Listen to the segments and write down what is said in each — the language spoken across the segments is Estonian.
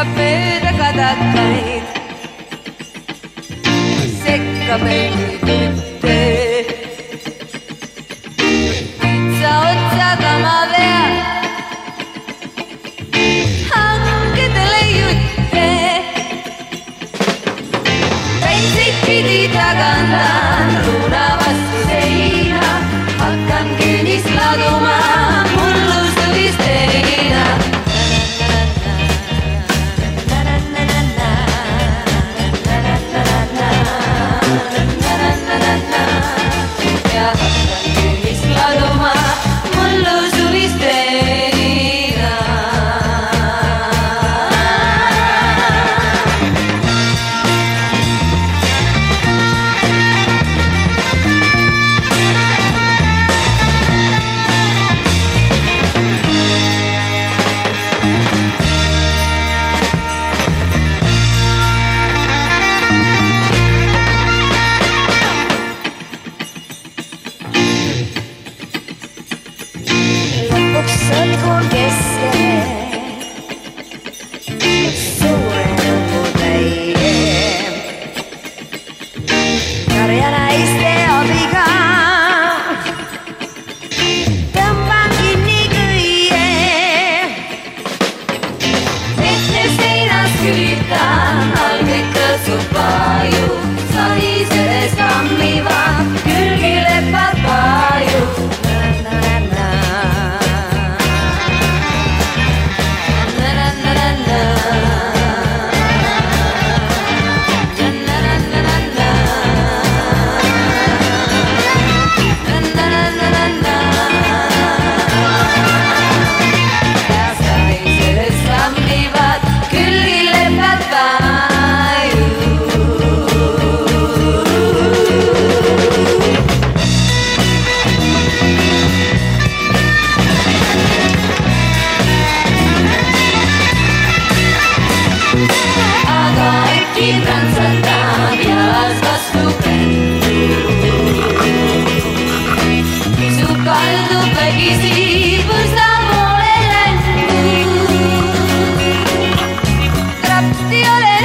viskab mööda kadakaid, sekka mendi tütte. Pitsa otsaga ma vean hankedele jutte, päitseid pidi tagandan ruuna vastu seina, hakkan küünis laduma mullusõvist heina. Ja hakkan küünis laduma mullusõvist heina. Sõtkun keskele suure nõu täie, karjanaiste abiga tõmban kinni kõie. Tehne seinas külitan, algid kõsub paju, sahisedes kammivad külgilepad paju. Rantsataan jalas vastu prändu, kisub kaldub vägisi põrsta poole ländu. Krapsti olen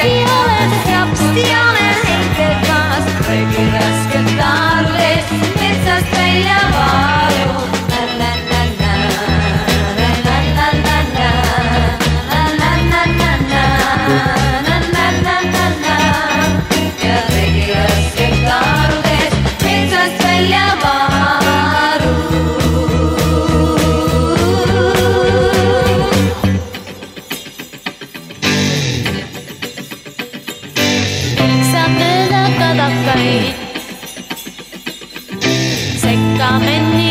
heitekas, räägi rasket tarves metsast välja valu. Sekka menni